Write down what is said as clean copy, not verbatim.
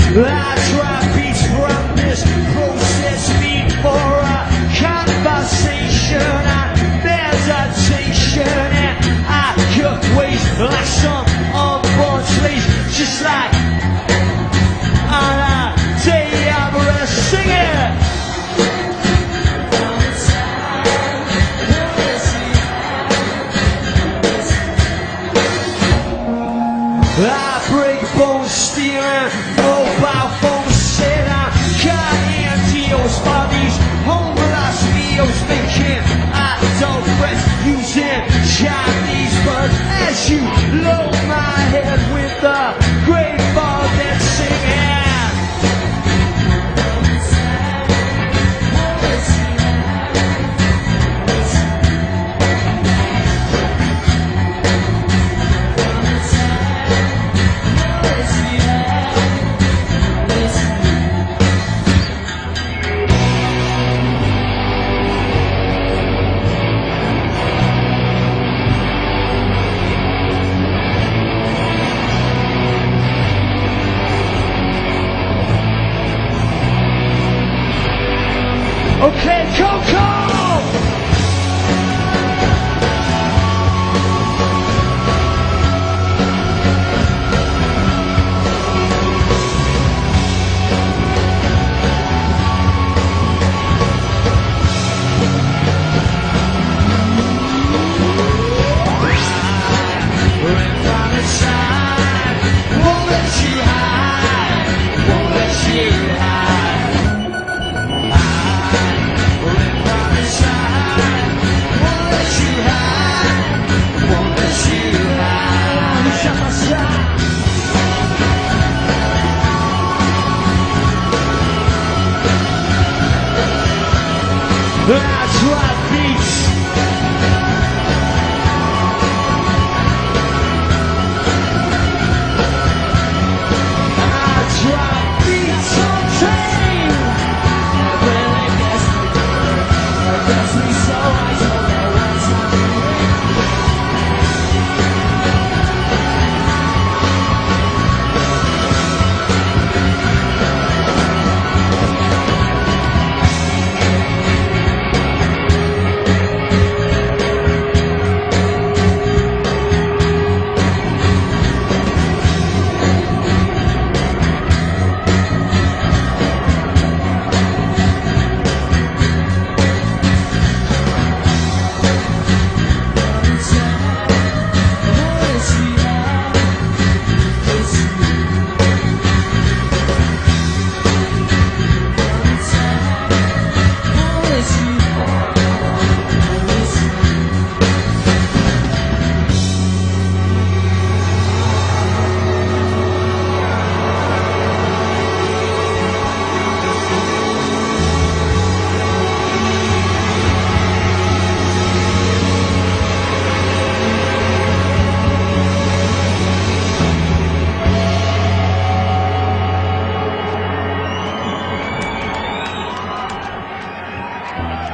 I try beats from this process beat for a conversation and meditation, and I cook waste like some unborn slaves, just like on a day of rest. Sing it. I break bones steering, mobile phone setup, cutting deals for these homeless meals, making adult friends using Chinese words as you load my head with the great ball that's singing. Okay, Coco! Won't let you hide, won't let you hide. I try